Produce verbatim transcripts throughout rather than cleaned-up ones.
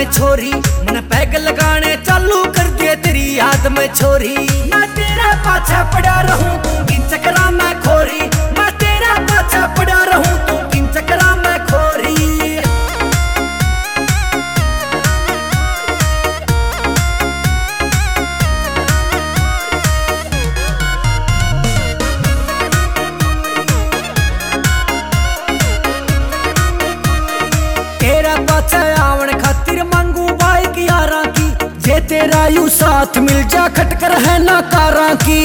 में छोरी, मन पैग लगाने चालू कर दिए तेरी याद में छोरी। मैं तेरा पाछा पड़ा रहूं तू किन चक्करा में खोरी, मैं तेरा पाछा पड़ा रहूं तू किन चक्करा में खोरी। तेरा पाछा आवन खातिर मांगू बाइक यारा की, जे तेरा यू साथ मिल जा खटकर है ना कारा की।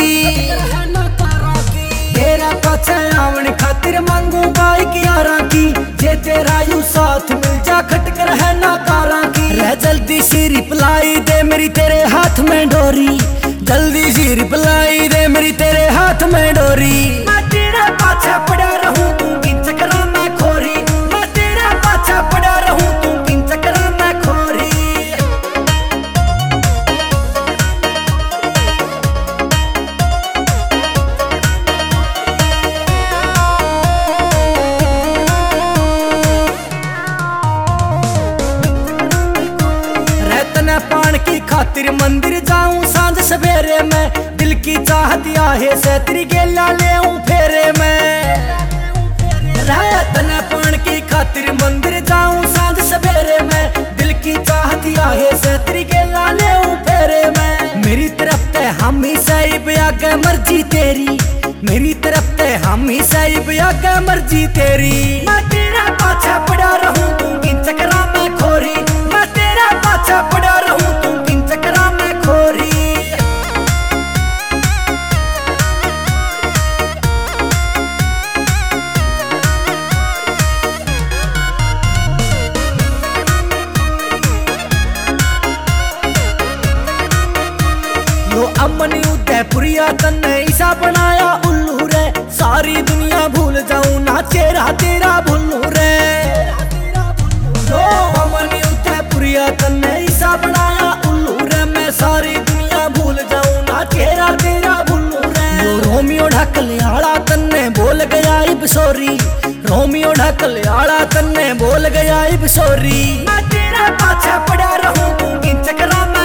तेरा पाछा आवन खातिर मांगू बाइक यारा की, जे तेरा यू साथ मिल जा खटकर है ना कारा की। रह जल्दी सी रिप्लाई दे मेरी तेरे हाथ में डोरी, जल्दी सी रिप्लाई दे मेरी तेरे हाथ में डोरी। मैं तेरा पाछा पड़ा रहूं तू किन चक्करा में खोरी, मैं तेरा पाछा पड़ा रहूं तू किन चक्करा में खोरी। रहतना पान की खातिर मंदिर जाऊं सांझ सवेरे में, दिल की चाहत आहे से तेरी गेला ले फेरे में। रहतना पान की खातिर मंदिर जाऊं सांझ सवेरे में, दिल की चाहत आहे से तेरी गेला ले फेरे में। मेरी तरफ ते हम ही सही आगे मर्जी तेरी, मेरी तरफ ते हम ही सही आगे मर्जी तेरी। मैं तेरा पाछा पड़ा रहूं तू किन चक्करा में खोरी, मैं तेरा पाछा पड़ा रहूं तू किन चक्करा में खोरी। लो अमनी उदयपुरिया तन्ने ऐसा बनाया उल्लू रे, सारी दुनिया भूल जाऊं ना चेहरा तेरा भुल्लू रे। लो अमनी उदयपुरिया तन्ने ऐसा बनाया उल्लू रे, मैं सारी दुनिया भूल जाऊं ना चेहरा तेरा भुल्लू रे। लो रोमियो ढकलियाड़ा तन्ने बोल गया इब सॉरी, रोमियो ढकलियाड़ा तन्ने बोल गया इब सॉरी। मैं तेरा पाछा पड़ा रहूं तू किन चक्करा में